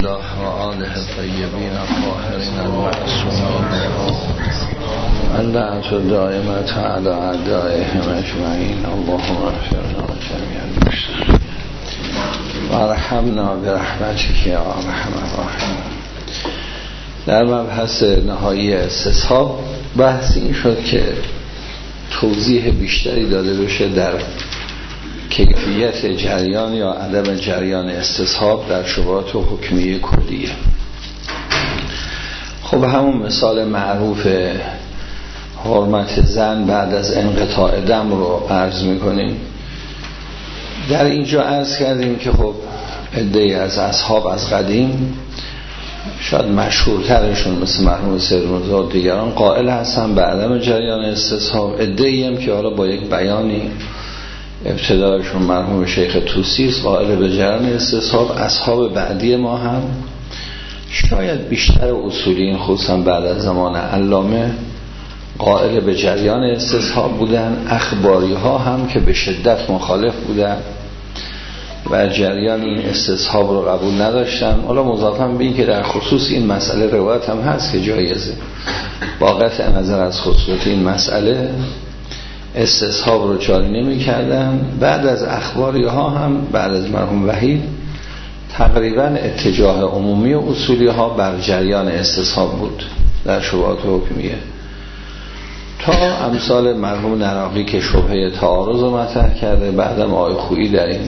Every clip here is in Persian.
الله و آله الطیبین الطاهرین المعصومین اللعنة دائمة علی اعدائهم اجمعین اللهم اغفرنا جمیع المسلمین وارحمنا برحمتک یا ارحم الراحمین. در مبحث نهایی استصحاب بحث این شد که توضیح بیشتری داده بشه در کیفیت جریان یا عدم جریان استصحاب در شبهات و حکمیه کلیه. خب همون مثال معروف حرمت زن بعد از انقطاع دم رو عرض میکنیم. در اینجا عرض کردیم که خب عده‌ای از اصحاب از قدیم شاید مشهورترشون مثل مرحوم سید مرتضی و دیگران قائل هستن به عدم جریان استصحاب. عده‌ای هم که حالا با یک بیانی ابتدایشون مرحوم شیخ طوسی قائل به جریان استصحاب. اصحاب بعدی ما هم شاید بیشتر اصولیین خصوصا بعد از زمان علامه قائل به جریان استصحاب بودن. اخباری ها هم که به شدت مخالف بودن و جریان این استصحاب رو قبول نداشتن. حالا مضافاً به این که در خصوص این مسئله روایت هم هست که جایزه با قطع نظر از خصوصیت این مسئله استصحاب رو جاری نمی کردن. بعد از اخباری ها هم بعد از مرحوم وحید تقریبا اتجاه عمومی و اصولی ها بر جریان استصحاب بود در شبهات حکمیه، تا امثال مرحوم نراقی که شبهه تعارض رو مطرح کرده. بعدم آقای خویی در این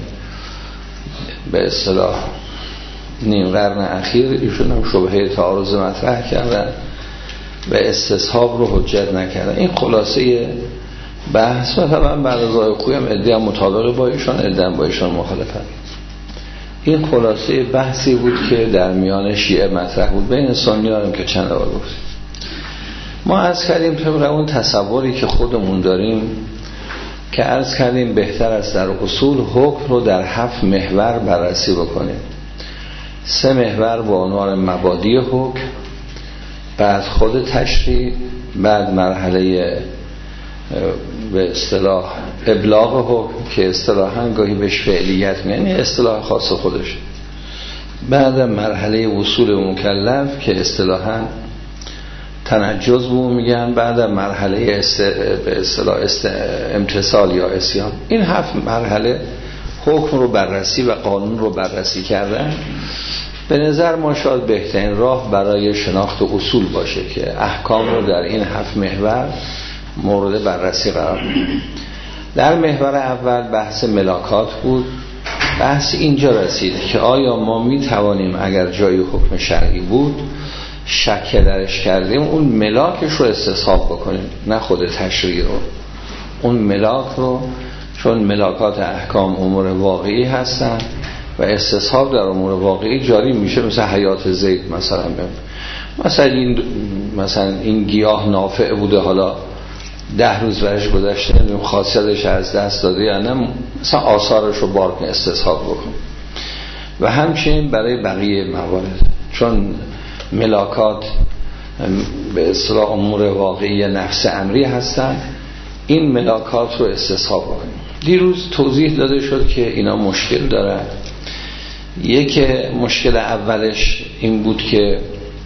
به اصطلاح نیم قرن اخیر ایشون هم شبهه تعارض مطرح کردن و استصحاب رو حجت نکردن. این خلاصه بحث. و طبعا بعد از آقای خویی هم عده مطابق با ایشان، عده با ایشان مخالفت. این خلاصه بحثی بود که در میان شیعه مطرح بود. بین سنی‌ها هم که چند بار گفتیم. ما عرض کردیم طبق اون تصوری که خودمون داریم که عرض کردیم بهتر است در اصول حکم رو در 7 محور بررسی بکنیم. 3 محور با عنوان مبادی حکم، بعد خود تشریع، بعد مرحله به اصطلاح ابلاغ حکم که اصطلاحاً گاهی بهش فعلیت یعنی اصطلاح خاص خودش، بعد مرحله وصول مکلف که اصطلاحاً تنجز بو میگن، بعد مرحله به اصطلاح امتثال یا عصیان. این 7 مرحله حکم رو بررسی و قانون رو بررسی کردن. به نظر ما شاید بهترین راه برای شناخت اصول باشه که احکام رو در این 7 محور مورد بررسی قرار بدیم. در محور اول بحث ملاکات بود. بحث اینجا رسید که آیا ما می توانیم اگر جای حکم شرعی بود شک درش کردیم اون ملاکش رو استصحاب بکنیم، نه خود تشریع رو، اون ملاک رو، چون ملاکات احکام امور واقعی هستن و استصحاب در امور واقعی جاری میشه. مثل حیات زید مثلا این گیاه نافع بوده، حالا 10 روز برش گذشته خاصیتش از دست داده یا نه، مثلا آثارش رو بار استصحاب بکن. و همچنین برای بقیه موارد، چون ملاکات به اصطلاح امور واقعی نفس امری هستن، این ملاکات رو استصحاب بکنیم. دیروز توضیح داده شد که اینا مشکل دارن. یک مشکل اولش این بود که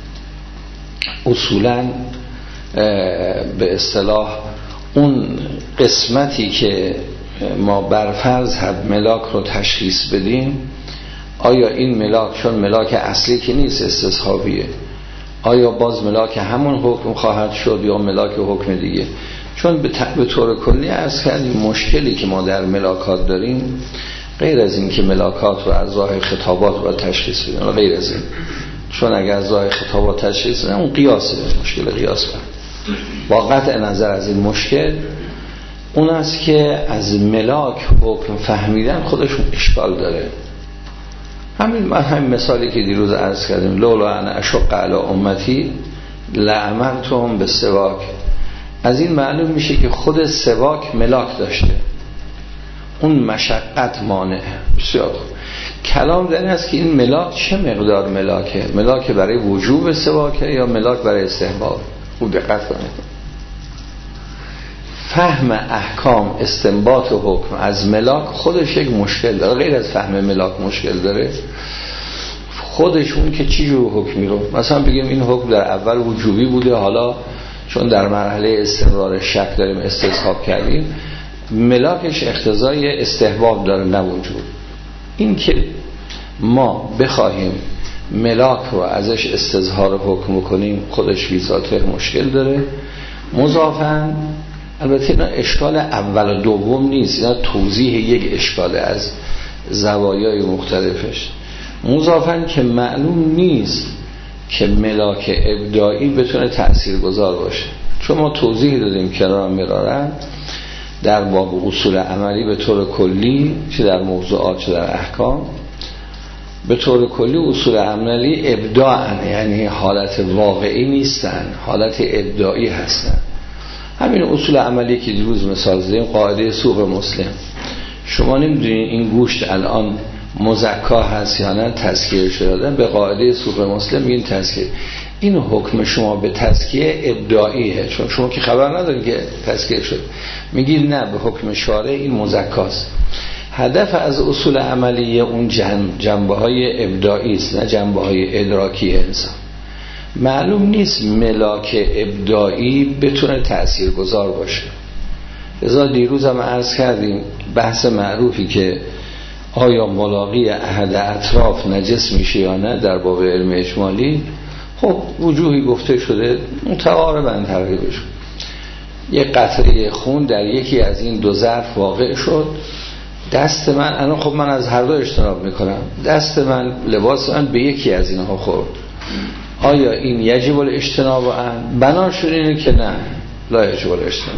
اصولاً به اصطلاح اون قسمتی که ما برفرض حد ملاک رو تشخیص بدیم، آیا این ملاک چون ملاک اصلی که نیست استصحابیه، آیا باز ملاک همون حکم خواهد شد یا ملاک حکم دیگه؟ چون به طور کلی عرض کردیم مشکلی که ما در ملاکات داریم غیر از این که ملاکات رو از راه خطابات باید تشخیص بدیم، غیر از این، چون اگر از راه خطابات تشخیص بدیم اون قیاسه، مشکل قیاس با قطع نظر از این مشکل اون است که از ملاک حکم فهمیدن خودشون اشکال داره. همین مثالی که دیروز عرض کردیم، لولا ان اشق علی امتی لامرتهم بالسواک. از این معلوم میشه که خود سواک ملاک داشته، اون مشقت مانع. بسیار کلام در این است که این ملاک چه مقدار ملاکه، ملاک برای وجوب سواکه یا ملاک برای استحباب. خوب دقت کنید. فهم احکام استنباط و حکم از ملاک خودش یک مشکل داره، غیر از فهم ملاک مشکل داره. خودشون که چی جور حکمی رو مثلا بگیم این حکم در اول وجوبی بوده، حالا چون در مرحله استمرار شک داریم استصحاب کردیم، ملاکش اقتضای استحباب داره نه وجوب. این که ما بخواهیم ملاک رو ازش استظهار حکم کنیم خودش فی ذاته مشکل داره. مضافاً البته اینا اشکال اول و دوم نیست، اینا توضیح یک اشکال از زوایای مختلفش. مضافاً که معلوم نیست که ملاک ابداعی بتونه تأثیرگذار باشه، چون ما توضیح دادیم کرارا مرارا در باب اصول عملی به طور کلی، چه در موضوعات چه در احکام، به طور کلی اصول عملی ابداعن، یعنی حالت واقعی نیستن، حالت ابداعی هستن. همین اصول عملی که دیروز مثال زدیم، قاعده سوق مسلم، شما نمیدونید این گوشت الان مزکا هست یا نه، تزکیه شده، به قاعده سوق مسلم میگین تزکیه. این حکم شما به تزکیه ابداعیه، چون شما که خبر ندارید که تزکیه شد، میگید نه به حکم شارع این مزکاست. هدف از اصول عملی اون جنبه های ابداعی است، نه جنبه های ادراکی انسان. معلوم نیست ملاک ابداعی بتونه تأثیرگذار باشه. لذا دیروز هم عرض کردیم بحث معروفی که آیا ملاقی احد اطراف نجس میشه یا نه در باب علم اجمالی، خب وجوهی گفته شده متعارضاً تقریبا شد. یک قطره خون در یکی از این دو ظرف واقع شد، دست من الان خب من از هر دو اجتناب میکنم، دست من لباس من به یکی از اینها خورد، آیا این یجب الاجتناب بنا شد؟ اینه که نه، لا یجب الاجتناب.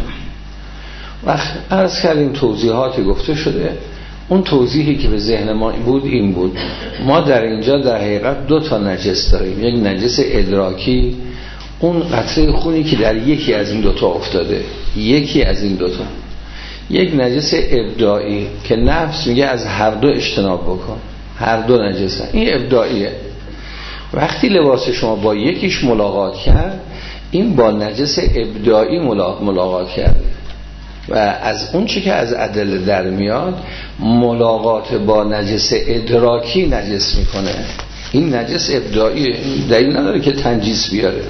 وقت عرض کردیم توضیحاتی گفته شده. اون توضیحی که به ذهن ما بود این بود، ما در اینجا در حقیقت دو تا نجس داریم، یک نجس ادراکی، اون قطره خونی که در یکی از این دوتا افتاده، یکی از این دوتا، یک نجس ابداعی که نفس میگه از هر دو اجتناب بکن، هر دو نجسه، این ابداعیه. وقتی لباس شما با یکیش ملاقات کرد، این با نجس ابداعی ملاقات کرد و از اون چی که از ادله در میاد، ملاقات با نجس ادراکی نجس میکنه. این نجس ابداعیه، دلیل نداره که تنجیس بیاره.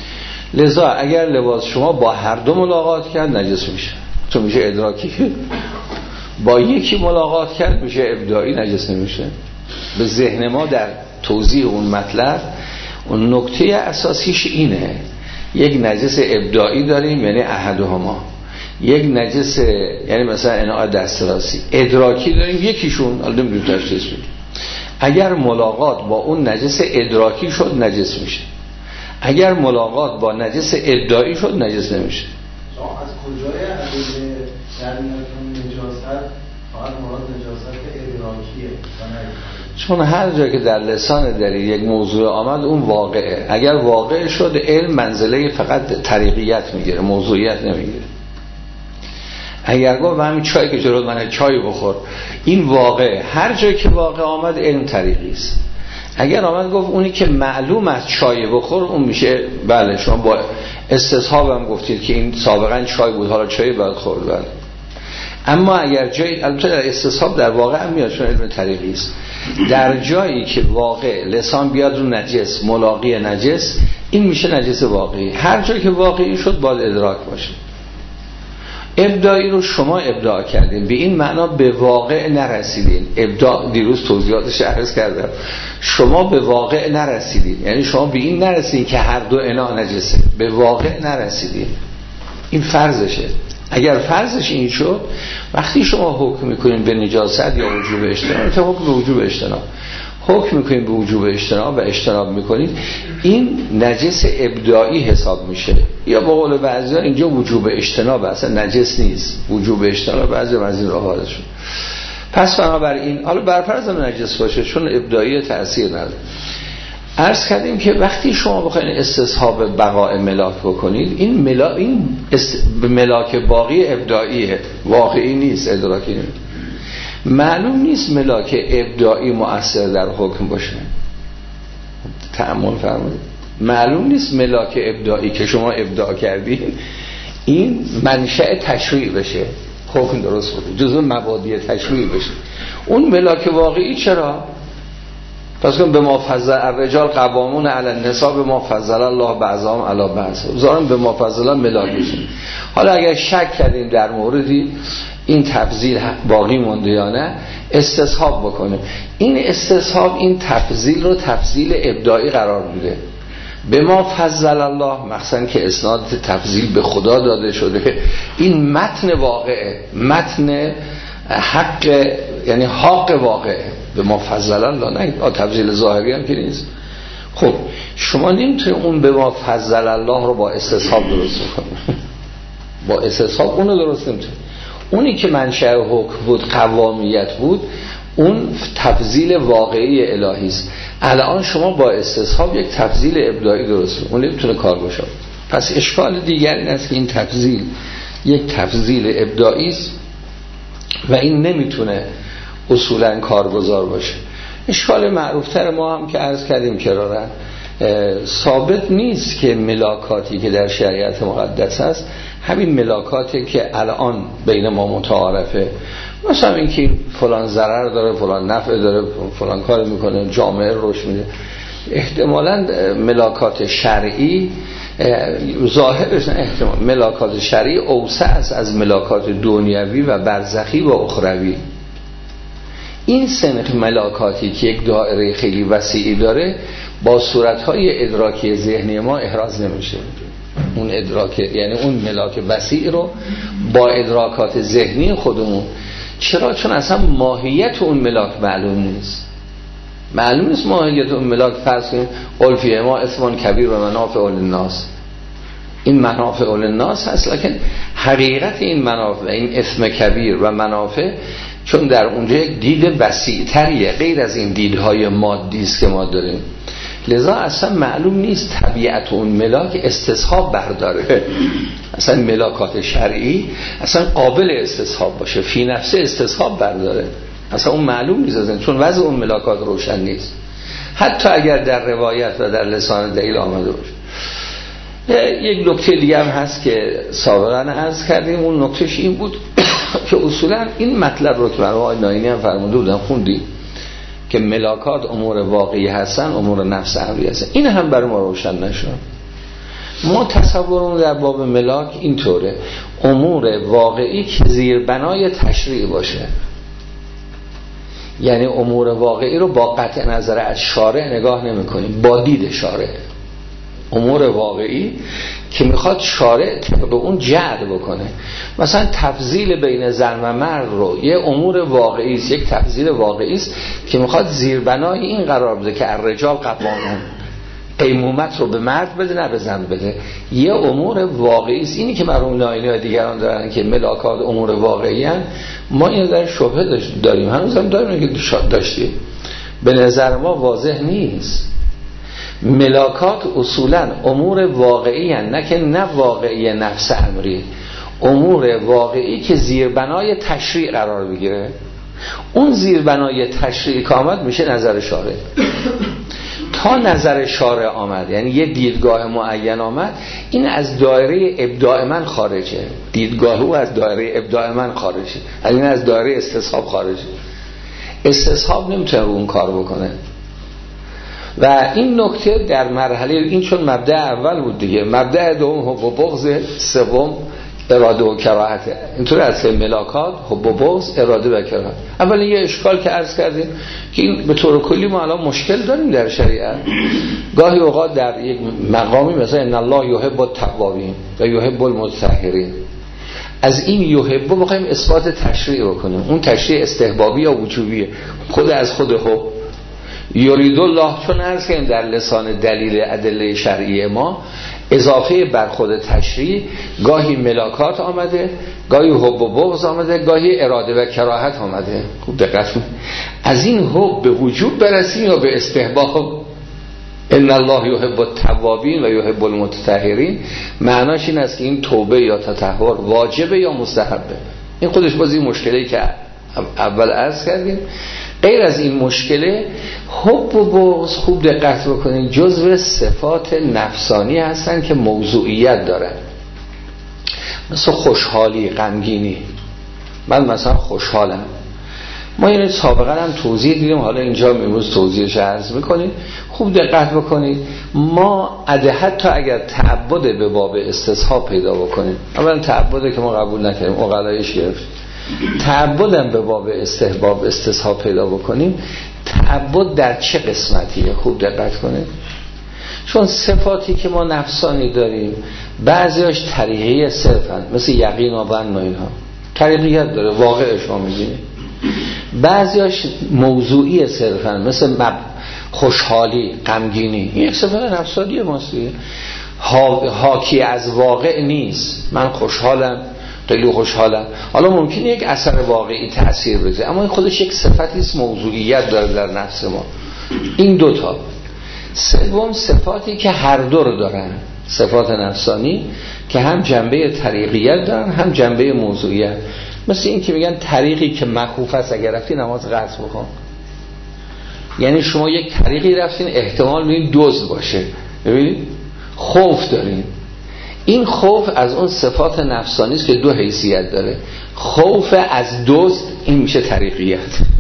لذا اگر لباس شما با هر دو ملاقات کرد نجس میشه، تو میشه ادراکی، با یکی ملاقات کرد میشه ابداعی، نجس نمیشه. به ذهن ما در توضیح اون مطلب اون نکته اساسیش اینه، یک نجس ابداعی داریم یعنی احدهما، یک نجس یعنی مثلا اناء دسترسی ادراکی داریم یکیشون، الان نمیدونم تشخیص بدیم. اگر ملاقات با اون نجس ادراکی شد نجس میشه، اگر ملاقات با نجس ابداعی شد نجس نمیشه. از کجای ادله در میاد نجاست فقط مراد نجاست ادراکیه؟ چون هر جا که در لسان داری یک موضوع آمد اون واقعه، اگر واقع شد علم منزله فقط طریقیت میگیره، موضوعیت نمیگیره. اگر گفت من همین چای که جلوت من چای بخور، این واقعه، هر جا که واقع آمد علم طریقی است. اگر آمد گفت اونی که معلوم از چای بخور، اون میشه بله شما با استصحاب هم گفتید که این سابقا چای بود حالا چای باید خورد، بله. اما اگر جایی، البته در استصحاب در واقع هم میاد چون علم طریقی است، در جایی که واقع لسان بیاد رو نجس، ملاقی نجس، این میشه نجس واقعی. هر جایی که واقعی شد باید ادراک باشه. ابداعی رو شما ابداع کردین، به این معنا به واقع نرسیدین. ابداع دیروز توضیحاتش عرض کردم، شما به واقع نرسیدین، یعنی شما به این نرسیدین که هر دو اناء نجسه، به واقع نرسیدین. این فرضشه. اگر فرضش این شد، وقتی شما حکم میکنین به نجاست یا وجوب اجتناب، تا حکم به وجوب اجتناب حکم میکنین به وجوب اجتناب و اجتناب میکنین، این نجس ابداعی حساب میشه. یا به قول بعضی‌ها اینجا وجوب اجتناب اصلا نجس نیست، وجوب اجتناب بعضی از این راه‌ها شد. پس بنابراین حالا برفرض نجس باشه چون ابداعی تأثیر نداره. عرض کردیم که وقتی شما بخواید استصحاب بقاء ملاک بکنید، این ملاک باقی ابداعیه، واقعی نیست، ادراکی نیست. معلوم نیست ملاک ابداعی مؤثر در حکم باشه. تأمل فرمایید. معلوم نیست ملاک ابداعی که شما ابداع کردین این منشأ تشریع بشه، حکم درست بشه، جزء مبادی تشریع بشه. اون ملاک واقعی چرا؟ پس که به ما فضل الرجال قوامون علی النساء به ما فضل الله بعضهم علی بعض، ظاهرا به ما فضل الله ملاکشون. حالا اگر شک کردیم در موردی این تفضیل باقی مونده یا نه، استصحاب بکنیم. این استصحاب این تفضیل رو تفضیل ابداعی قرار میده. به ما فضل الله، مخصوصا که اسناد تفضیل به خدا داده شده، این متن واقعه، متن حق، یعنی حق واقعه. به ما فضل الله، نه تفضیل ظاهری هم که نیست. خب شما نمیتونید اون به ما فضل الله رو با استصحاب درست کنید. با استصحاب اون رو درست نمیتونید. اونی که منشأ حکم بود، قوامیت بود، اون تفضیل واقعی الهی است. الان شما با استصحاب یک تفضیل ابداعی درست کنید، اون نمیتونه کار باشه. پس اشکال دیگر این است که این تفضیل یک تفضیل ابداعی است و این نمیتونه اصولا کارگزار باشه. اشکال معروفتر ما هم که عرض کردیم کرارن، ثابت نیست که ملاکاتی که در شریعت مقدس است همین ملاکاتی که الان بین ما متعارفه، مثلا اینکه فلان ضرر داره، فلان نفع داره، فلان کار میکنه، جامعه رشد میده. احتمالاً ملاکات شرعی ظاهرش احتمال ملاکات شرعی اوسع است از ملاکات دنیوی و برزخی و اخروی. این سنخ ملاکاتی که یک دایره خیلی وسیعی داره با صورتهای ادراکی ذهنی ما احراز نمیشه. اون ادراک، یعنی اون ملاک وسیع رو با ادراکات ذهنی خودمون، چرا؟ چون اصلا ماهیت اون ملاک معلوم نیست. معلوم نیست ماهیت اون ملاک. فرض کنید الفیه ما اسم کبیر و منافع للناس، این منافع للناس هست، لکن حقیقت این منافع، این اسم کبیر و منافع، چون در اونجا یک دید وسیع تریه غیر از این دیدهای مادی است که ما داریم، لذا اصلا معلوم نیست طبیعت اون ملاک استصحاب برداره. اصلا ملاکات شرعی اصلا قابل استصحاب باشه، فی نفسه استصحاب برداره، اصلا اون معلوم نیست، چون وضع اون ملاکات روشن نیست، حتی اگر در روایت و در لسان دلیل آمده باشه. یک نکته دیگه هم هست که سابقا عرض کردیم، اون نکتهش این بود که اصولا این مطلب رو که آقای ناینی هم فرموده بودن خوندی که ملاکات امور واقعی هستن، امور نفس امری هستن، این هم برای ما روشن نشد. ما تصورمون در باب ملاک اینطوره، امور واقعی که زیر بنای تشریع باشه، یعنی امور واقعی رو با قطع نظر از شارع نگاه نمی کنیم، با دید شارع. امور واقعی که میخواد شارع طبق اون جعل بکنه، مثلا تفضیل بین زن و مرد رو یه امور واقعی است، یک تفضیل واقعی است که میخواد زیربنای این قرار بده که الرجال قوامون، قیمومت رو به مرد بده نه به زن بده، یه امور واقعی است. اینی که مرحوم ناینی و دیگران دارن که ملاکات امور واقعی هستند، ما اینو در شبهه داریم، هنوز هم داریم که داشتیم، به نظر ما واضح نیست. ملاکات اصولا امور واقعی هستند، نه که نه واقعی نفس امری، امور واقعی که زیربنای تشریع قرار بگیره. اون زیربنای تشریع که آمد میشه نظر شارع. تا نظر شارع آمد، یعنی یه دیدگاه معین آمد، این از دایره ابداع من خارجه، دیدگاه او از دایره ابداع من خارجه، این از دایره استصحاب خارجه. استصحاب نمیتونه اون کار بکنه. و این نکته در مرحله این چون مبدأ اول بود دیگه، مبدأ دوم حب و بغض، سوم اراده و کراهت. اینطور از ملاکات حب و بغض، اراده و کراهت. اولا یه اشکال که عرض کردیم که این به طور کلی ما الان مشکل داریم در شریعت. گاهی اوقات در یک مقامی مثلا ان الله یحب التوابین و یحب المتطهرین، از این یحب بخوایم اثبات تشریع بکنیم، اون تشریع استحبابی یا وجوبیه، خود از خود حب. یرید الله چون عرض کردیم در لسان دلیل ادله شرعی ما اضافه بر خود تشریع گاهی ملاکات آمده، گاهی حب و بغض آمده، گاهی اراده و کراهت آمده. خوب دقت کنید، از این حب به وجوب برسیم یا به استحباب. ان الله یحب التوابین و یحب المتطهرین، معناش این است که این توبه یا تطهر واجبه یا مستحبه. این خودش بازی مشکلی که اول عرض کردیم. غیر از این مشکله، حب و بغض خوب دقت بکنید جزو صفات نفسانی هستن که موضوعیت دارن، مثل خوشحالی، غمگینی. من مثلا خوشحالم، ما این سابقا هم توضیح دیدیم، حالا اینجا امروز توضیحش عرض میکنیم. خوب دقت بکنید، ما حتی اگر تعبد به باب استصحاب پیدا بکنیم، اولا تعبد که ما قبول نکنیم عقلایش گرفت، تعبدم به باب استحباب استصحاب پیدا بکنیم، تعبد در چه قسمتیه؟ خوب دقت کنید، چون صفاتی که ما نفسانی داریم بعضیاش طریقی صرفن، مثل یقین و ظن و اینها طریقیت داره، واقعش ما می‌بینیم. بعضیاش موضوعی صرفن، مثل خوشحالی، غمگینی، این یک صفت نفسانی ماست، حاکی از واقع نیست. من خوشحالم، خیلی خوشحالم، حالا ممکنه یک اثر واقعی تأثیر بذاره، اما این خودش یک صفتی است، موضوعیت داره در نفس ما. این دوتا. سوم صفاتی که هر دو رو دارن، صفات نفسانی که هم جنبه طریقیت دارن هم جنبه موضوعیت. مثل این که میگن طریقی که مخوف است اگر رفتی نماز قصر بکن، یعنی شما یک طریقی رفتین احتمال میبینید دزد باشه، ببینید خوف دارین. این خوف از اون صفات نفسانی است که دو حیثیت داره. خوف از دزد این میشه طریقیت.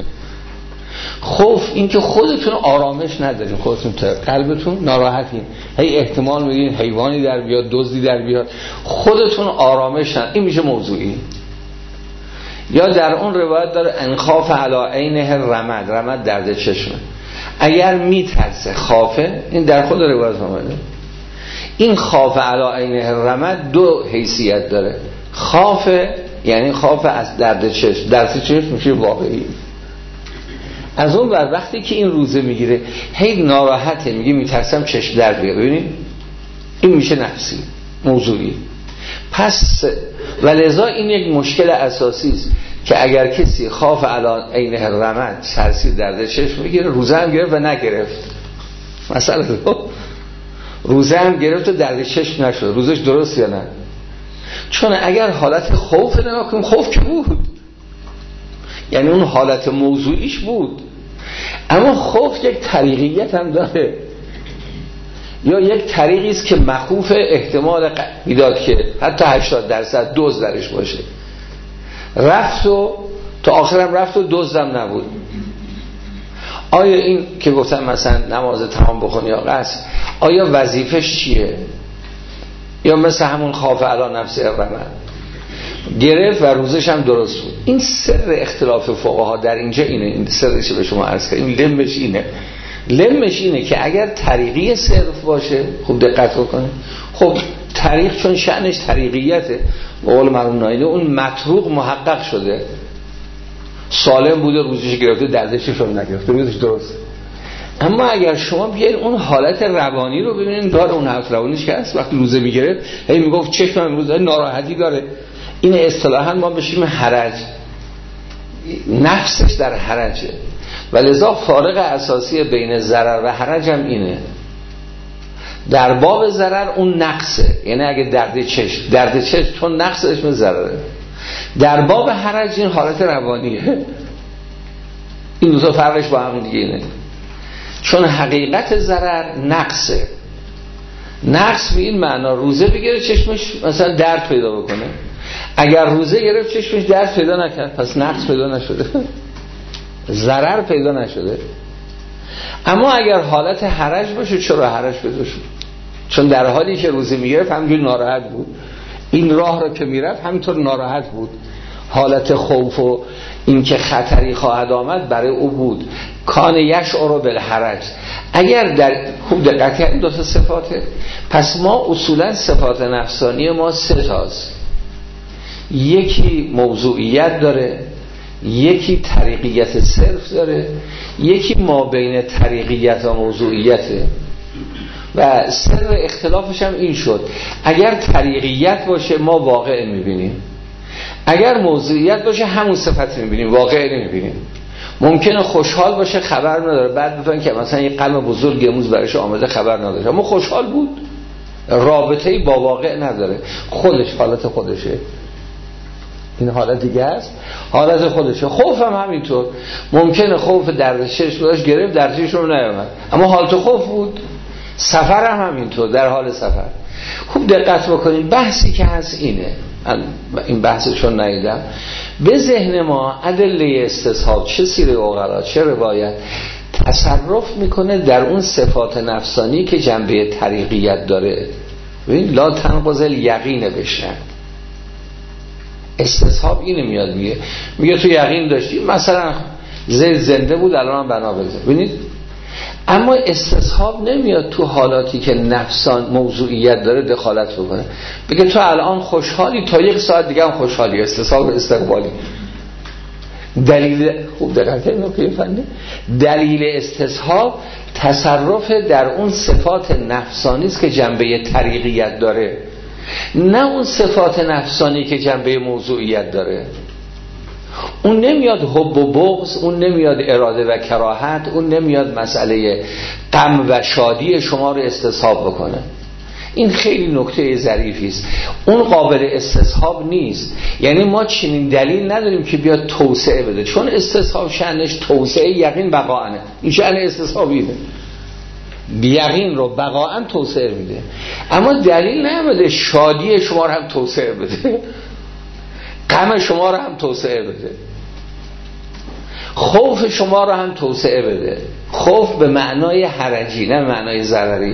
خوف این که خودتون آرامش ندارین، خودتون قلبتون ناراحتین، هی احتمال میگین حیوانی در بیاد، دزدی در بیاد، خودتون آرامش ندارین، این میشه موضوعی. یا در اون روایت داره انخاف علی عینه رمد، رمد درد چشمه، اگر میترسه خافه، این در خود روایت آمده. این خاف علی عینه رمد دو حیثیت داره. خافه یعنی خاف از درد چشم، درد چشم میشه واقعی. از اون بر وقتی که این روزه میگیره هی ناراحته، میگه میترسم چشم درد بیاد، ببینید این میشه نفسی، موضوعی. پس ولذا این یک مشکل اساسی است که اگر کسی خاف علی عینه رمد، سرسی درد چشم میگیره، روزه هم گرفت و نگرفت، مثلا روزه هم گرفت و درد چشم نشد، روزش درست یا نه؟ چون اگر حالت خوف نگاه کنیم، خوف که بود، یعنی اون حالت موضوعیش بود، اما خوف یک طریقیت هم داره، یا یک طریقی است که مخوف احتمال میداد که حتی 80% دزد درش باشه. رفت و تا آخرم رفت و دزدم نبود. آیا این که گفتم مثلا نماز تمام بخونی یا قصر، آیا وظیفش چیه؟ یا مثل همون خاف علی نفسه رمد گرفت و روزش هم درست بود. این سر اختلاف فقها در اینجا اینه، این سرش به شما عرض کردم، این لمش اینه که اگر طریقی صرف باشه، خوب دقت بکنید، خب طریق چون شأنش طریقیته، به قول مرحوم نایینی اون مطروق محقق شده، سالم بوده، روزش گرفته، دردش رو نگرفته، روزش درست. اما اگر شما بیاید اون حالت روانی رو ببینید، داره اون حالت روانیش که هست، وقتی روزه میگرفت هی میگفت چشمم امروز ناراحتی داره، این اصطلاحاً ما بشیم حرج، نفسش در حرجه. ولذا فارق اساسی بین ضرر و حرج هم اینه. در باب ضرر اون نقصه، یعنی اگه درد چشم چون نقصش به ضرره. در باب حرج این حالت روانیه. این دو تا فرقش با هم دیگه اینه. چون حقیقت ضرر نقصه، نقص به این معنا روزه بگیره چشمش مثلا درد پیدا بکنه، اگر روزه گرفت چشمش درد پیدا نکرد پس نقص پیدا نشده، ضرر پیدا نشده. اما اگر حالت حرج باشه، چرا حرج پیدا شد؟ چون در حالی که روزه میگرفت همینجور ناراحت بود، این راه رو که میرفت همینطور ناراحت بود، حالت خوف و این که خطری خواهد آمد برای او بود. کان یشعر بالحرج. اگر در خوب دقت کردیم دو تا صفاته، پس ما اصولا صفات نفسانی ما سه تاست، یکی موضوعیت داره، یکی طریقیت صرف داره، یکی ما بین طریقیت و موضوعیته. و سر اختلافش هم این شد، اگر طریقیت باشه ما واقع میبینیم، اگر موضوعیت باشه همون صفت میبینیم، واقع نمیبینیم. ممکنه خوشحال باشه خبر نداره، بعد بفهمن که مثلا یه غم بزرگ امروز برایش آمده خبر نداره، اما خوشحال بود، رابطه‌ای با واقع نداره، خودش حالت خودشه، این حالت دیگه است، حالت خودشه. خوف هم همینطور، ممکنه خوف درد چشم داشت گرفت، درد چشم رو نیامد اما حالت خوف بود. سفر هم همینطور، در حال سفر. خوب دقت بکنید، بحثی که هست اینه، من این بحثشون ندیدم، به ذهن ما ادله استصحاب چه سیره عقلا چه روایت تصرف میکنه در اون صفات نفسانی که جنبه طریقیت داره. ببین لا تنقض الیقین بشن. استصحاب اینو میاد میگه تو یقین داشتی مثلا زید زنده بود الان بنا بزن. ببینید اما استصحاب نمیاد تو حالاتی که نفسان موضوعیت داره دخالت بکنه، بگه تو الان خوشحالی تا یک ساعت دیگه هم خوشحالی. استصحاب استقبالی. دلیل خوب دقت کنید دلیل استصحاب تصرف در اون صفات نفسانی است که جنبه طریقیت داره، نه اون صفات نفسانی که جنبه موضوعیت داره. اون نمیاد حب و بغض، اون نمیاد اراده و کراهت، اون نمیاد مسئله غم و شادی شما رو استصحاب بکنه. این خیلی نکته ظریفی است. اون قابل استصحاب نیست. یعنی ما چنین دلیل نداریم که بیاد توسعه بده، چون استصحاب شأنش توسعه یقین بقاء. این شأن استصحابیه، یقین رو بقاء توسعه میده. اما دلیل نمیده شادی شما رو هم توسعه بده، غم شما رو هم توسعه بده، خوف شما رو هم توسعه بده. خوف به معنای حرجی نه معنای ضرری.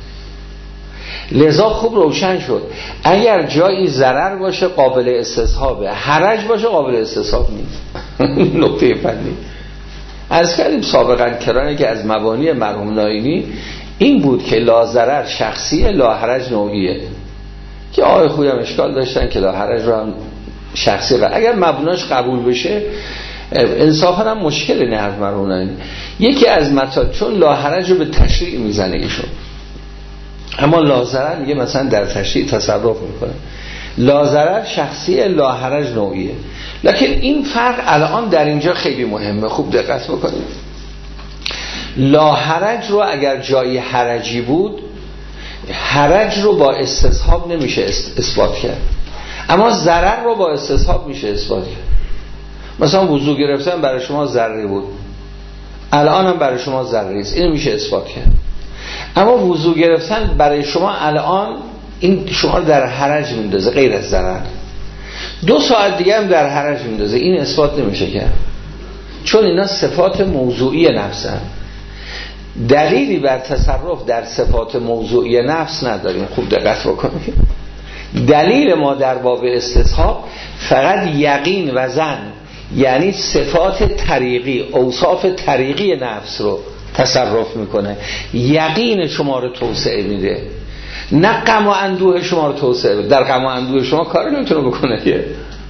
لذا خوب روشن شد اگر جایی ضرر باشه قابل استصحابه، حرج باشه قابل استصحاب نیست. نکته فنی عرض کردیم سابقا کرانه که از مبانی مرحوم ناینی این بود که لا ضرر شخصیه لا حرج نوعیه، که آقای خویی هم اشکال داشتن که لا حرج رو هم شخصی قرار. اگر مبناش قبول بشه انصافا هم مشکل نه از مرحوم ناینی. یکی از مطالب چون لا حرج رو به تشریع میزنه ایشون، اما لا ضرر میگه مثلا در تشریع تصرف میکنه. لا ضرر شخصیه لا حرج نوعیه. لکن این فرق الان در اینجا خیلی مهمه، خوب دقت بکنید. لا حرج رو اگر جایی حرجی بود حرج رو با استصحاب نمیشه اثبات کرد، اما ضرر رو با استصحاب میشه اثبات کرد. مثلا وضو گرفتن برای شما ضرری بود، الان هم برای شما ضرری است، اینو میشه اثبات کرد. اما وضو گرفتن برای شما الان این شما رو در حرج میندازه غیر از ضرر، 2 ساعت دیگه هم در حرج میندازه، این اثبات نمیشه کرد، چون اینا صفات موضوعی نفسن. دلیلی بر تصرف در صفات موضوعی نفس نداریم. خوب دقت بکنید. دلیل ما در باب استصحاب فقط یقین و ظن، یعنی صفات طریقی اوصاف طریقی نفس رو تصرف میکنه، یقین شما رو توسعه میده، نه غم و اندوه شما رو توسعه میده. در غم و اندوه شما کاری نمیتونه بکنه که.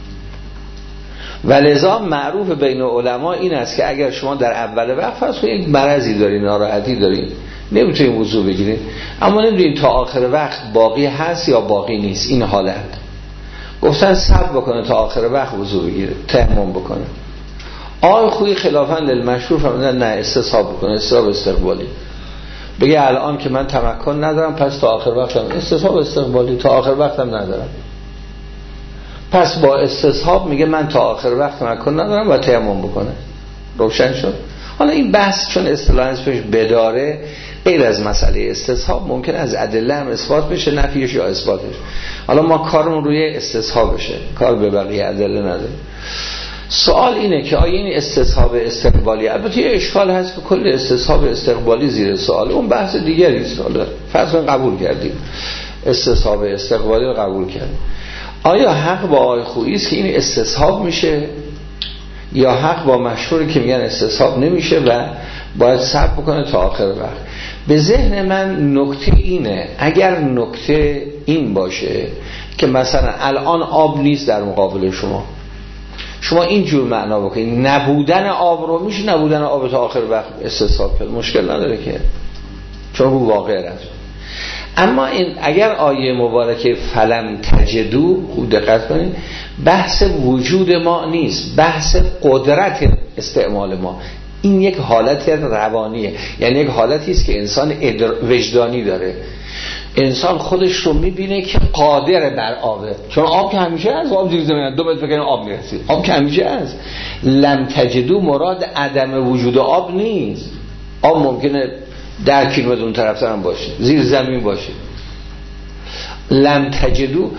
و لذا معروف بین علما این است که اگر شما در اول وقت فرض کنید یک مرضی دارین، ناراحتی دارین، نمیتونین وضو بگیرین، اما نمیدونین تا آخر وقت باقی هست یا باقی نیست، این حالت گفتن صبر بکنه تا آخر وقت وضو بگیره، تیمم بکنه. آقای خویی خلافاً للمشهور فرمودن نه استصحاب بکنه، استصحاب استقبالی. بگه الان که من تمکن ندارم پس تا آخر وقتم استصحاب استقبالی، تا آخر وقتم ندارم، پس با استصحاب میگه من تا آخر وقت تمکن ندارم و تیمم بکنه. روشن شد. حالا این بحث چون اصطلاحاً اسمش بداره، غیر از مسئله استصحاب ممکن از ادله هم اثبات بشه، نفیش یا اثباتش. حالا ما کارمون روی استصحاب بشه، کار به بقیه ادله نداره. سوال اینه که آیا این استصحاب استقبالی، البته یه اشکال هست که کل استصحاب استقبالی زیر سوال، اون بحث دیگری است. حالا فرض کن قبول کردیم استصحاب استقبالی رو قبول کردیم، آیا حق با آقای خویی است که این استصحاب میشه یا حق با مشهوری که میگن استصحاب نمیشه و باید صبر بکنه تا آخر وقت؟ به ذهن من نکته اینه، اگر نکته این باشه که مثلا الان آب نیست در مقابل شما اینجور معنا بکنید نبودن آب رو میشه نبودن آب تا آخر وقت استصحاب کرد، مشکل نداره که، چون رو واقع رفت. اما این اگر آیه مبارکه فلم تجدو، خوب دقت کنید، بحث وجود ما نیست، بحث قدرت استعمال ما. این یک حالت روانیه، یعنی یک حالتی است که انسان وجدانی داره. انسان خودش رو میبینه که قادر بر آبه، چون آب که همیشه از آب زیر زمین 2 متر فکر آب میرسید، آب که همیشه از. لم تجدو مراد عدم وجود آب نیست. آب ممکنه 10 کیلومتر اون طرف هم باشه، زیر زمین باشه. لم تجدو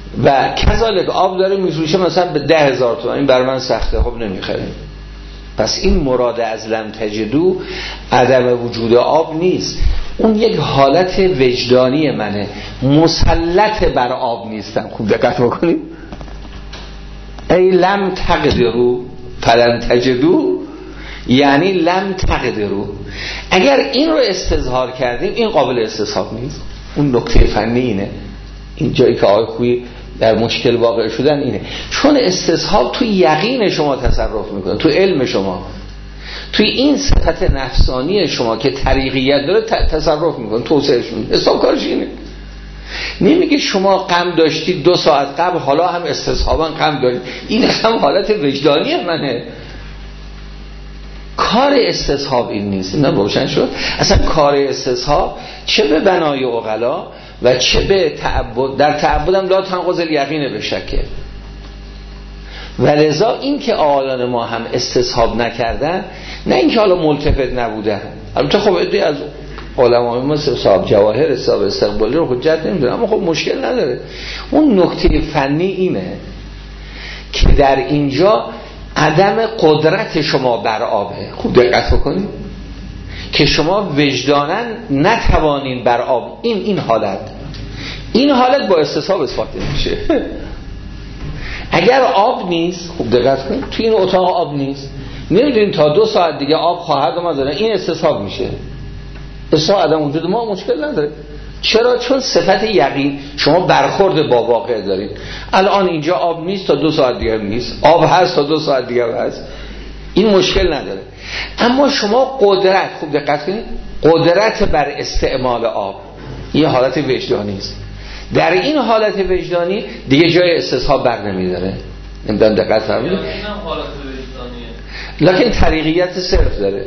و کذالک آب داره میفروشه مثلا به 10,000 تومان، این برای من سخته، خب نمیخریم. پس این مراد از لم تجدو عدم وجود آب نیست، اون یک حالت وجدانی منه، مسلط بر آب نیستم. خوب دقت بکنیم، ای لم تقدرو فلن تجدو، یعنی لم تقدرو. اگر این رو استظهار کردیم این قابل استصحاب نیست. اون نکته فنی اینه، این جایی که آقای خویی در مشکل واقع شدن اینه، چون استصحاب تو یقین شما تصرف میکنه، تو علم شما، توی این صفت نفسانی شما که طریقیت داره تصرف میکنه، توسعهش میکنه. حساب کارش اینه. نمیگه شما غم داشتید 2 ساعت قبل حالا هم استصحابا غم دارید، این هم حالت وجدانی منه. کار استصحاب این نیست. اینا روشن شد؟ اصلا کار استصحاب چه به بنای عقلا و چه به تعبد، در تعبدم لا تنقض الیقین به شکه. ولذا این که آقایان ما هم استصحاب نکردن، نه اینکه حالا ملتفت نبودن، البته خب عده از علمای ما صاحب جواهر صاحب استقبالی رو حجت نمیدونن، اما خب مشکل نداره. اون نکته فنی اینه که در اینجا عدم قدرت شما بر آبه. خوب دقت بکنید که شما وجداناً نتوانین بر آب، این حالت با استصحاب اثبات نمیشه. اگر آب نیست، خوب دقت کنید، توی این اتاق آب نیست، نمیدونین تا 2 ساعت دیگه آب خواهد اومد، این استصحاب میشه. استصحاب عدم وجود ما مشکل نداره. چرا؟ چون صفت یقین، شما برخورد با واقع دارید. الان اینجا آب نیست تا 2 ساعت دیگه نیست، آب هست تا 2 ساعت دیگه هست، این مشکل نداره. اما شما قدرت، خوب دقت کنید، قدرت بر استعمال آب، این حالت وجدانی است. در این حالت وجدانی دیگه جای استصحاب بر نمیداره. نمیدونم دقت فرمودید؟ این هم حالت وجدانیه، لکن طریقیت صرف داره.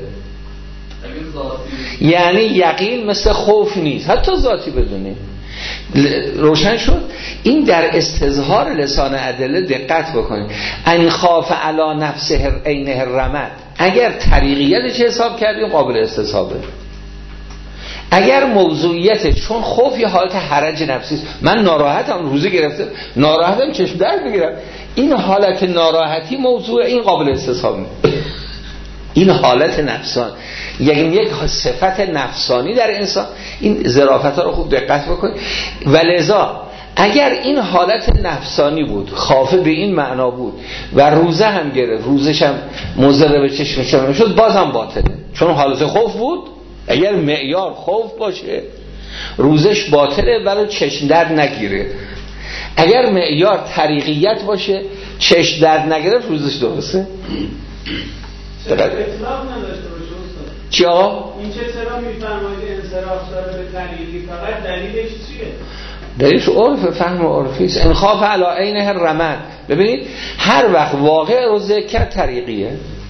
یعنی یقین مثل خوف نیست، حتی ذاتی بدونی. روشن شد؟ این در استظهار لسان ادله دقت بکنید. ان خاف علی نفسه عینه الرمد، اگر طریقیتش حساب کردیم قابل استصحابه. اگر موضوعیت، چون خوف یه حالت حرج نفسی است، من ناراحتم، روزه گرفته ناراحتم، چشم درد میگیرم، این حالت ناراحتی موضوع، این قابل استصحاب نیست. این حالت نفسان، یعنی یک صفت نفسانی در انسان. این ظرافت ها رو خوب دقت بکنید. ولذا اگر این حالت نفسانی بود، خافه به این معنا بود و روزه هم گرفت، روزش هم مضر به چشمش شد، بازم باطله، چون حالت خوف بود. اگر معیار خوف باشه روزش باطله ولی چشم درد نگیره. اگر معیار طریقیت باشه چشم درد نگرفت روزش درسته. اطلاق نداشته باشه استاد. چی آقا؟ این چه چرا میفرمایید انصراف داره به دلیلی، فقط دلیلش چیه؟ دلیلش عرف، فهم عرفی است. انخاف علی عینه الرمد. ببینید هر وقت واقع رو ذکر طریقیه،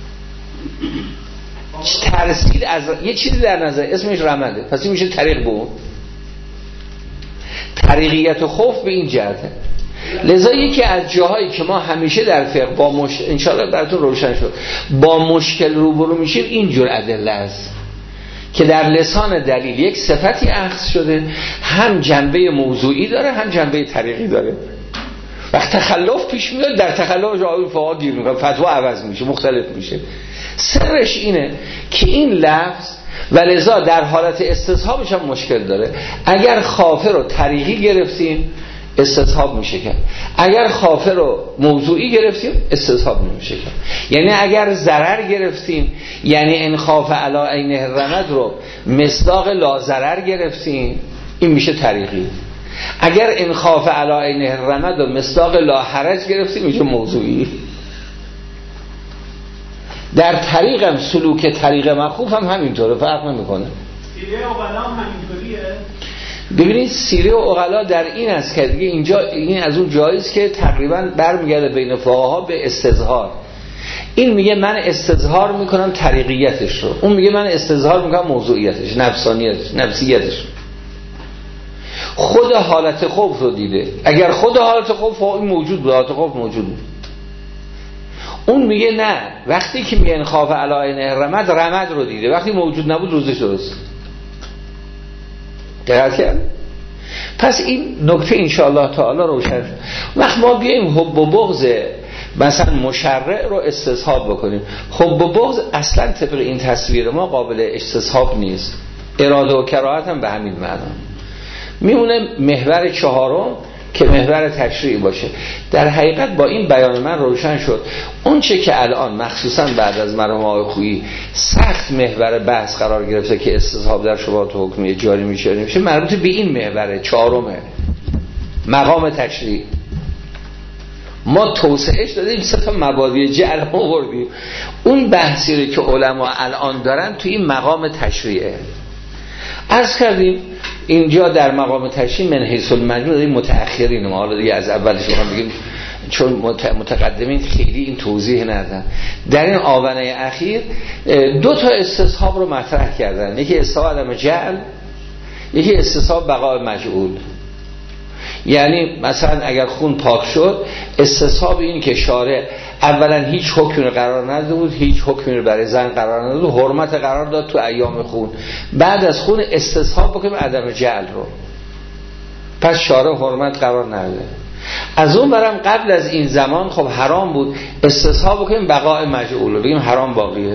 ترسید از یه چیزی در نظر اسمش رمده، پس این میشه طریق بود. طریقیت و خوف به این جهته. لذا یکی از جاهایی که ما همیشه در فقه با انشاءالله براتون روشن شد با مشکل روبرو میشیم اینجور ادله است که در لسان دلیل یک صفتی اخذ شده، هم جنبه موضوعی داره هم جنبه طریقی داره. وقت تخلف پیش میاد، در تخلف جاهای فقها گیر میکنه، فتوا عوض میشه، مختلف میشه. سرش اینه که این لفظ ولذا در حالت استصحابش هم مشکل داره. اگر خافه رو طریقی گرفتیم استصحاب میشه کرد، اگر خافه رو موضوعی گرفتیم استصحاب نمیشه کرد. یعنی اگر ضرر گرفتیم، یعنی ان خاف علی عینه الرمد رو مصداق لا ضرر گرفتیم، این میشه طریقی. اگر ان خاف علی عینه الرمد رو مصداق لا حرج گرفتیم میشه موضوعی. در طریقم سلوک طریق مخوف هم همینطوره، فرق نمیکنه. سیره عقلا هم همینطوریه. ببینید سیره عقلا در این است که دیگه اینجا این از اون جاییست که تقریبا برمیگرده بین فقها به استظهار. این میگه من استظهار میکنم طریقیتش رو، اون میگه من استظهار میکنم موضوعیتش، نفسانیتش، نفسیتش. خود حالت خوف رو دیده. اگر خود حالت خوف این موجود بود، حالت خوف موجود بود. اون میگه نه، وقتی که میگه انخاف علی عینه رمد رو دیده، وقتی موجود نبود روزش درست. دقت کرد؟ پس این نکته انشاءالله تعالی روشن. وقت ما بیاییم حب و بغض مثلا مشرع رو استصحاب بکنیم، حب و بغض اصلا طبق این تصویر ما قابل استصحاب نیست. اراده و کراهت هم به همین معنا. میمونه محور چهارم که محور تشریع باشه. در حقیقت با این بیان من روشن شد اون چه که الان مخصوصا بعد از مرحوم آقای خویی سخت محور بحث قرار گرفته که استصحاب در شبهات حکمی جاری میشه مربوط به این محور چهارمه، مقام تشریع. ما توسعهش دادیم، سه تا مبادی جعل آوردیم. اون بحثی رو که علما الان دارن توی این مقام تشریعه. عرض کردیم اینجا در مقام تشریع من حیث المجموع متأخرین، ما حالا دیگه از اولش بخوام بگیم چون متقدمین خیلی این توضیح ندادن. در این آونة اخیر دو تا استصحاب رو مطرح کردن، یکی استصحاب عدم جعل، یکی استصحاب بقاء مجعول. یعنی مثلا اگر خون پاک شد، استصحاب این که شارع اولا هیچ حکمی رو قرار نداده بود، هیچ حکمی رو برای زن قرار نداده بود، حرمت قرار داد تو ایام خون. بعد از خون استصحاب بکنیم عدم جعل رو، پس شارع حرمت قرار نداده. از اون برم قبل از این زمان خب حرام بود، استصحاب بکنیم بقاء مجعول رو، بگیم حرام باقیه.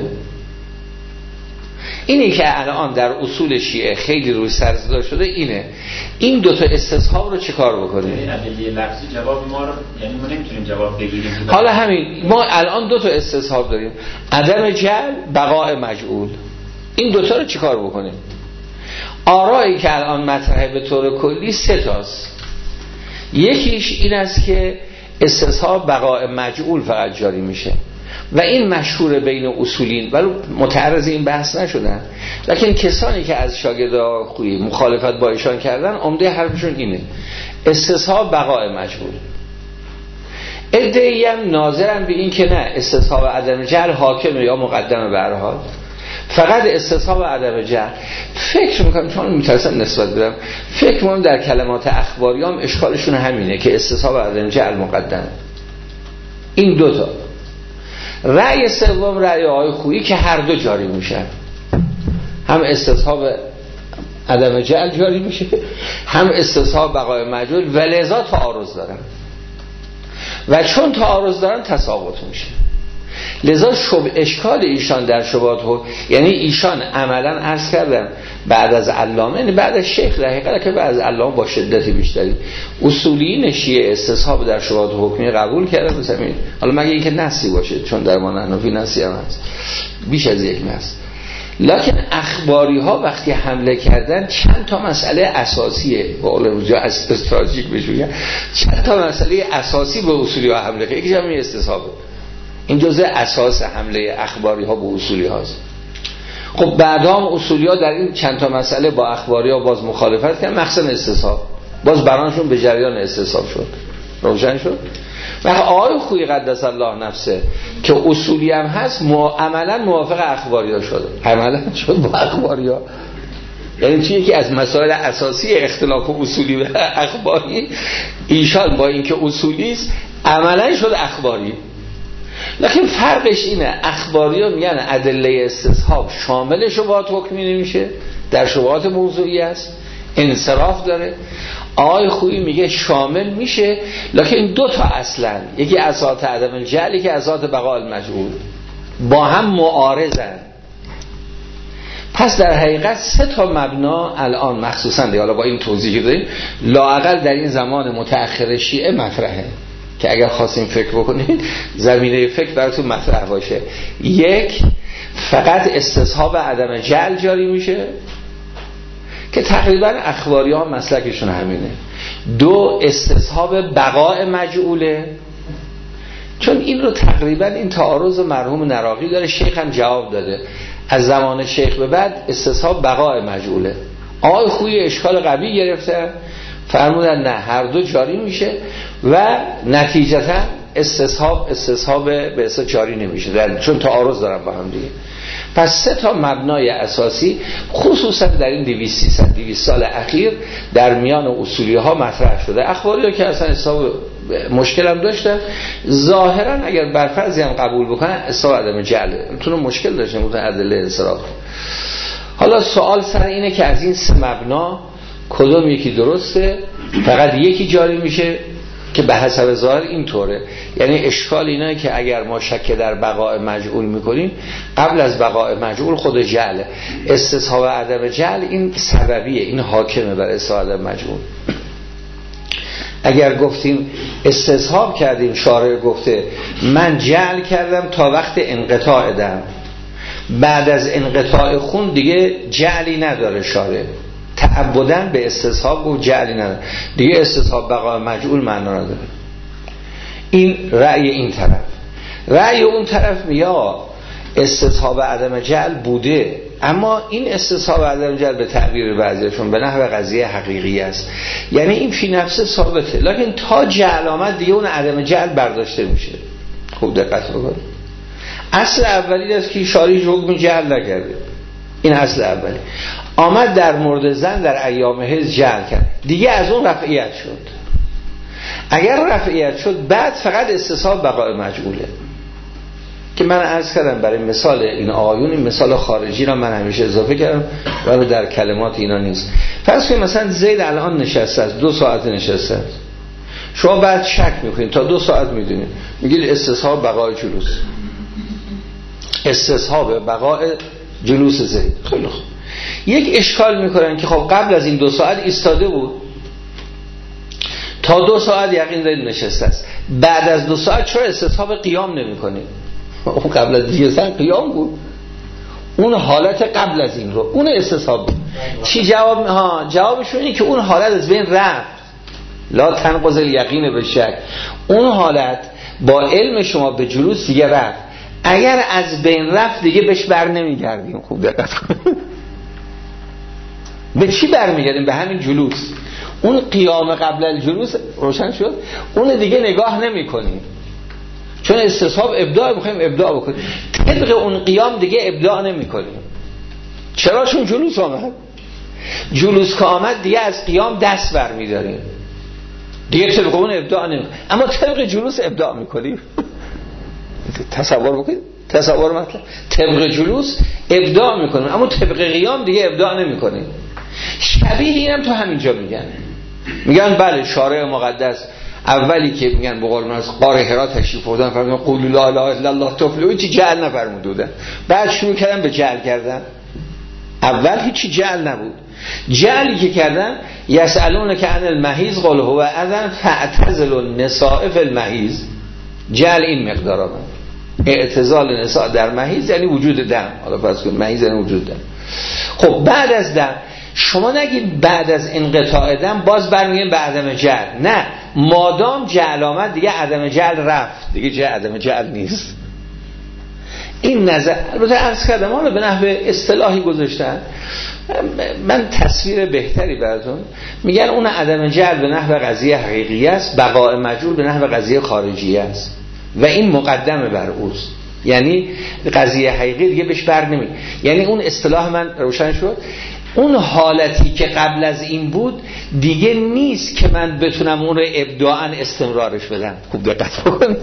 اینی که الان در اصول شیعه خیلی روی سرزده شده اینه. این دوتا استصحاب رو چه کار بکنیم؟ این ادله لفظی جواب ما رو، یعنی ما نمیتونیم جواب بگیریم. حالا همین ما الان دوتا استصحاب داریم، عدم جعل، بقاء مجعول. این دوتا رو چه کار بکنیم؟ آرایی که الان مطرحه به طور کلی سه تاست. یکیش این است که استصحاب بقاء مجعول فقط جاری میشه و این مشهور بین اصولین، ولی متعرض این بحث نشدن، لکن کسانی که از شاگردان خویی مخالفت با ایشان کردن عمده حرفشون اینه استصحاب بقاء مجعول. ادعی هم ناظرن به این که نه، استصحاب عدم جعل حاکمه یا مقدمه به هر حال، فقط استصحاب عدم جعل. فکر میکنم چون میترسم نسبت بدم، فکر میکنم در کلمات اخباری هم اشکالشون همینه که استصحاب عدم جعل مقدمه. این دوتا. رأی سوم رأی آقای خویی که هر دو جاری میشن، هم استصحاب عدم جعل جاری میشه، هم استصحاب بقاء مجعول، و لذا تعارض دارن و چون تعارض دارن تساقط میشه. لذا اشکال ایشان در شبهات یعنی ایشان عملا عرض کردن بعد از علامه، یعنی بعد از شیخ در حقیقت که بعد از علامه با شدتی بیشتری اصولیین شیعه استصحاب در شبهات حکمی قبول کردن. مثلا حالا مگه اینکه نصی باشه، چون در ما حنفی نصی هم هست، بیش از یک نص. لکن اخباری ها وقتی حمله کردن چند تا مسئله اساسیه، به قول روزا استراتژیک بشویم، چند تا مسئله اساسی به اصولی ها حمله کردن. یکیش هم این استصحابه. این جزء اساس حمله اخباری ها به اصولی هاست. خب بعدا هم اصولی ها در این چند تا مسئله با اخباری ها باز مخالفت کردن، مخصوصا استصحاب باز برانشون به جریان استصحاب شد، روشن شد. و آقای خویی قدس الله نفسه که اصولی هم هست عملا موافق اخباری ها شده، عملا شد با اخباری ها. یعنی توی یکی از مسائل اساسی اختلاف اصولی و اخباری، ایشان با اینکه اصولی است عملا شد اخباری. لکن فرقش اینه، اخباری ها میگن ادله استصحاب شامل شبهات حکمی نمیشه، در شبهات موضوعی است، انصراف داره. آقای خویی میگه شامل میشه، لکن دو تا اصلا، یکی اساس عدم جعل، یکی اساس بقاء المجعول، با هم معارضن. پس در حقیقت سه تا مبنا الان مخصوصا دیگه، حالا با این توضیحی داریم، لااقل در این زمان متأخر شیعه مطرحه که اگر خواستیم فکر بکنید زمینه فکر براتون مطرح باشه. یک، فقط استصحاب عدم جعل جاری میشه که تقریبا اخباری ها مسلکشون همینه. دو، استصحاب بقاء مجعوله، چون این رو تقریبا این تعارض مرحوم نراقی داره، شیخ هم جواب داده از زمان شیخ به بعد استصحاب بقاء مجعوله. آقای خویی اشکال قوی گرفتن، فرمودن نه، هر دو جاری میشه و نتیجتا استصحاب به اصلا جاری نمیشه، چون تعارض دارن با هم دیگه. پس سه تا مبنای اساسی خصوصا در این 200 سال اخیر در میان اصولی ها مطرح شده. اخباری ها که اصلا حساب مشکل هم داشتن، ظاهرا اگر برفرضی هم قبول بکنن حساب عدم جعل تونو مشکل داشتن، بودن ادله انصراف. حالا سوال سر اینه که از این سه مبنا کدوم یکی درسته، فقط یکی جاری میشه که به حسب ظاهر اینطوره. یعنی اشکال اینه که اگر ما شک در بقاء مجعول میکنیم، قبل از بقاء مجعول خود جعله. استصحاب عدم جعل این سببیه، این حاکمه بر استصحاب عدم مجعول. اگر گفتیم استصحاب کردیم، شارع گفته من جعل کردم تا وقت انقطاع دم، بعد از انقطاع خون دیگه جعلی نداره شارع، تعبداً به استصحاب گفت جعلی نداره دیگه، استصحاب بقاء مجعول معنا نداره. این رأی این طرف. رأی اون طرف میگه استصحاب عدم جعل بوده، اما این استصحاب عدم جعل به تعبیر بعضیشون به نحو قضیه حقیقی است، یعنی این فی نفسه ثابته، لکن تا جعل آمد دیگه اون عدم جعل برداشته میشه. خوب دقت بکنید. اصل اولی است که شارع حکم جعل نکرده، این اصل اولی. آمد در مورد زن در ایام حیض جعل کرد، دیگه از اون رفعیت شد. اگر رفعیت شد بعد فقط استصحاب بقاء مجعوله که من عرض کردم برای مثال این آیون، این مثال خارجی را من همیشه اضافه کردم و در کلمات اینا نیست. فرض کنید مثلا زید الان نشسته است، 2 ساعت نشسته است، شما بعد شک میکنید تا 2 ساعت میدونید، میگید استصحاب بقاء جلوس، استصحاب بقاء جلوس زید. خیلی خوب. یک اشکال میکنن که خب قبل از این 2 ساعت ایستاده بود، تا 2 ساعت یقین دارید نشسته است، بعد از 2 ساعت چرا استصحاب قیام نمی‌کنید؟ اون قبل از دیگه سن قیام بود، اون حالت قبل از این رو اون استصحاب بود. چی جواب؟ جوابشون اینه که اون حالت از بین رفت، لا تنقض الیقین به شک، اون حالت با علم شما به جلوس دیگه رفت، اگر از بین رفت دیگه بهش بر نمیگردیم. خوب دقت کنید. به چی برمیگردیم؟ به همین جلوس. اون قیام قبل الجلوس روشن شد، اون دیگه نگاه نمی کنیم، چون استصحاب ابداع بخوایم ابداع بکنیم، طبق اون قیام دیگه ابداع نمی کنیم. چرا؟ چون جلوس آمد. جلوس که آمد دیگه از قیام دست بر می داریم، دیگه طبق اون ابداع نمی کنیم، اما طبق جلوس ابداع می کنیم. تصور بکنید، تصور مطلب طبق جلوس ابداع می کنیم، اما طبق قیام دیگه ابداع نمی کنیم. شبیه اینم تو همینجا میگن بله شارع مقدس اولی که میگن به قول من از غار حرا تشریف آوردن فرمودن قولوا لا اله الا الله تفلحوا، هیچ جعل نفرمودن، بعد شروع کردن به جعل کردن. اول هیچ جعل نبود. جعلی که کردن یسالونک عن المحیض قل هو اذن فاعتزلوا النساء فی المحیض، جعل این مقدار آمد. اعتزال نساء در محیض یعنی وجود دم، حالا فرض کن محیض یعنی وجود دم. خب بعد از دم شما نگید بعد از انقطاع دم باز برمیگیم به عدم جعل، نه، مادام جعل آمد دیگه عدم جعل رفت، دیگه عدم جعل نیست. این نظر البته عرض کردم اون به نحو اصطلاحی گذاشتن، من تصویر بهتری براتون میگن اون عدم جعل به نحو قضیه حقیقی است، بقاء مجعول به نحو قضیه خارجی است و این مقدمه بر اوست، یعنی قضیه حقیقی دیگه بهش بر نمی، یعنی اون اصطلاح من روشن شد. اون حالتی که قبل از این بود دیگه نیست که من بتونم اون رو ابداعاً استمرارش بدم. خوب دقت بکنید.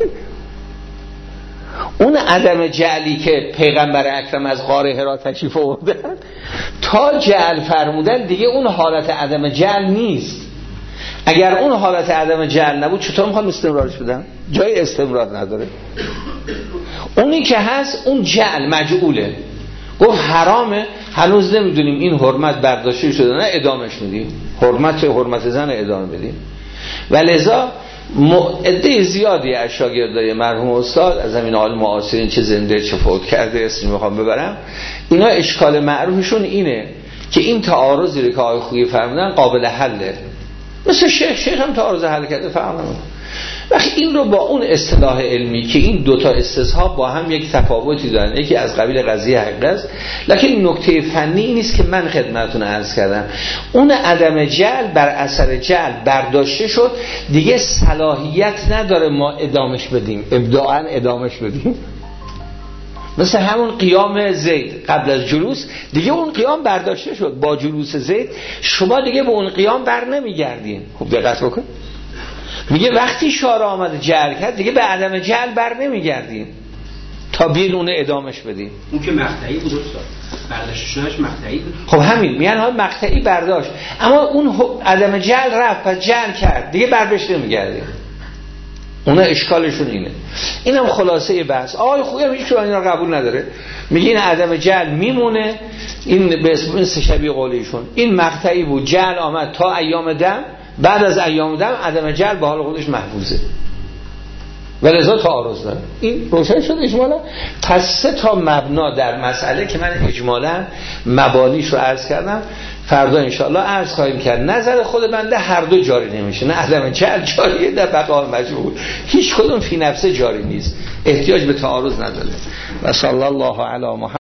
اون عدم جعلی که پیغمبر اکرم از غار حرا تشریف آوردن تا جعل فرمودن دیگه اون حالت عدم جعل نیست. اگر اون حالت عدم جعل نبود چطور میخوام استمرارش بدم؟ جای استمرار نداره. اونی که هست اون جعل مجعوله، گفت حرامه، هنوز نمیدونیم این حرمت برداشته شده نه، ادامش میدیم، حرمت زن ادامه بدیم. و لذا عده زیادی از شاگردای مرحوم استاد از همین عالم معاصرین، چه زنده چه فوت کرده، اسمی میخوام ببرم، اینا اشکال معروفشون اینه که این تعارضی رو که آقای خویی فرمودن قابل حله، مثل شیخ هم تعارض حل کرده فرمودن. وقتی این رو با اون اصطلاح علمی که این دوتا استصحاب با هم یک تفاوتی دارن، یکی از قبیل قضیه حقیقی است، لکن نکته فنی نیست که من خدمتتون عرض کردم، اون عدم جعل بر اثر جعل برداشته شد، دیگه صلاحیت نداره ما ادامش بدیم، ابداعاً ادامش بدیم. مثل همون قیام زید قبل از جلوس، دیگه اون قیام برداشته شد با جلوس زید، شما دیگه به اون قیام بر نمیگردین. خوب دقت بکن، میگه وقتی شارع آمده جعل کرد دیگه به عدم جعل بر نمیگردیم تا بیرون ادامش بدیم. اون که مقطعی بود استاد. برداشت شدهش مقطعی بود. خب همین میگن ها مقطعی برداشت، اما اون عدم جعل رفت پس جعل کرد دیگه بربشت نمیگرده. اونا اشکالشون اینه. اینم خلاصه بحث. آقای خویی هیچ که اینا قبول نداره، میگه این عدم جعل میمونه، این به اسم این سه شبیه قولیشون. این مقطعی بود، جعل آمد تا ایام دم، بعد از ایام دم عدم جعل به حال خودش محفوظه و لذا تعارض داره. این روشن شد اجمالا. پس سه تا مبنا در مسئله که من اجمالا مبانیش رو عرض کردم، فردا انشاءالله عرض خواهیم کرد. نظر خود بنده هر دو جاری نمیشه، نه عدم جعل جاریه نه بقا مجبور، هیچ کدوم فی نفسه جاری نیست، احتیاج به تعارض نداره. و صلی الله علی محمد.